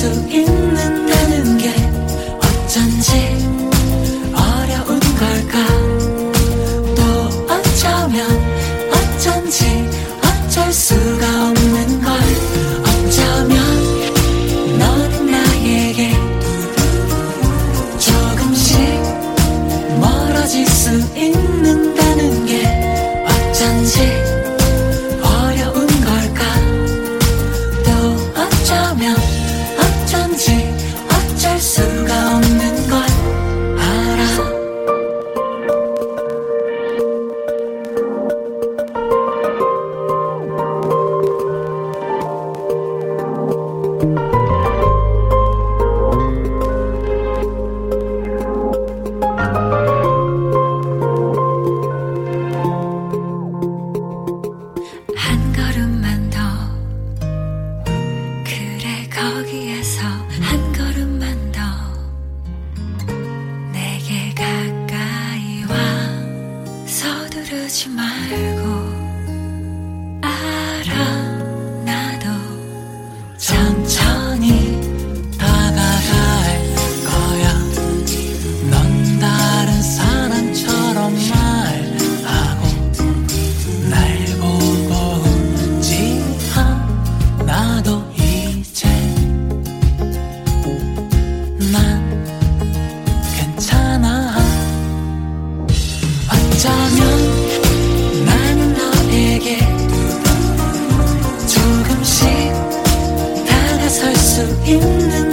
수 있는다는 게 어쩐지 어려운 걸까. 또 어쩌면 어쩐지 어쩔 수가 없는 걸. 어쩌면 너는 나에게 조금씩 멀어질 수 있는다는 게 어쩐지 어려운 걸까. 또 어쩌면 어쩐지 어쩔 수가 없는 걸 알아. 한 걸음만 더, 그래 거기에서 한 걸음만 더 내게 가까이 와. 서두르지 말고. 알아 나도 천천히 다가갈 거야. 넌 다른 사람처럼 말하고 날 보고 웃지 않아도 이제 난 괜찮아. 어쩌면 나는 너에게 조금씩 다가설 수 있는